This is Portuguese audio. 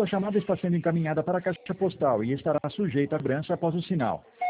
Sua chamada está sendo encaminhada para a caixa postal e estará sujeita a cobrança após o sinal.